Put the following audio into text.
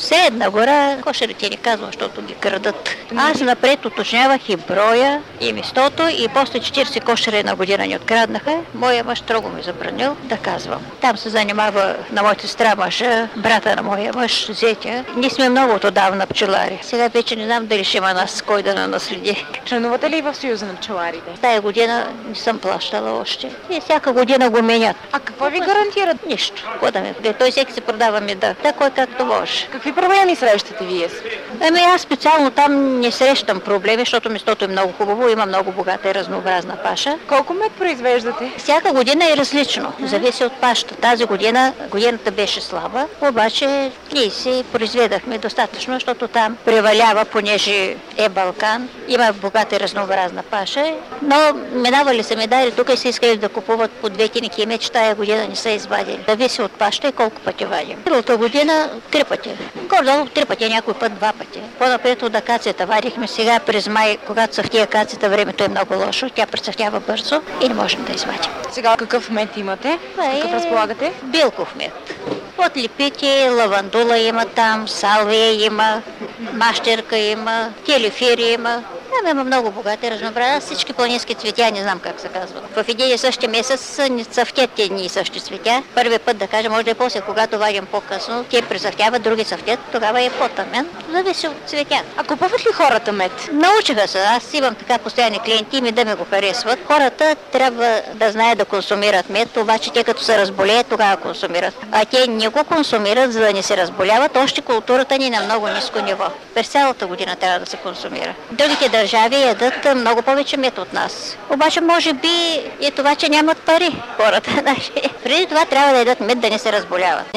Все една гора, кошерите ни казвам, защото ги крадат. Аз напред уточнявах и броя, и местото, и после 40 кошера една година ни откраднаха. Моя мъж строго ми забранил да казвам. Там се занимава на моята сестра мъжа, брата на моя мъж, зетя. Ние сме много отдавна пчелари. Сега вече не знам дали ще има нас кой да наследи. Членувате ли в Съюза на пчеларите? Тая година не съм плащала още. И всяка година го менят. А какво ви гарантират? Нищо. Какво да ми? Той всеки се продава меда. Кой както може. Какви проблеми срещате вие? Аз специално там не срещам проблеми, защото местото е много хубаво, има много богата и разнообразна паша. Колко мед произвеждате? Всяка година е различно, зависи от пашата. Тази годината беше слаба, обаче ние си произведахме достатъчно, защото там превалява, понеже е Балкан, има богата и разнообразна паша, но минавали са медали, тук и се искали да купуват по 2 тиники меч, тая година не са извадили. Зависи от пашата и колко пъти вадим. Миналата година 3 пъти. Гордо 3 пъти, някой път 2 пъти. По-напред от акацията вадихме сега през май, когато цъфти акацията, времето е много лошо, тя прецъфтява бързо и не можем да извадим. Сега какъв мед имате? Какъв разполагате? Билков мед. От липити, лавандула има там, салвия има, мащерка има, телефир има. Там има много богати разнообразни. Всички планински цветя, не знам как се казва. В един и същи месец не цъфтят едни и същи цветя. Първият път, да кажем, може да е после, когато вадим по-късно, те прецъфтяват, други цъфтят, тогава е по-тъмен. Зависи от цветя. А купуват ли хората мед? Научиха се. Аз имам така постоянни клиенти и да ми го харесват. Хората трябва да знаят да консумират мед, обаче те като се разболеят, тогава консумират. А те не го консумират, за да не се разболяват. Още културата ни е на много ниско ниво. През цялата година трябва да се консумира. Другите държави ядат много повече мед от нас. Обаче може би е това, че нямат пари хората. Преди това трябва да ядат мед, да не се разболяват.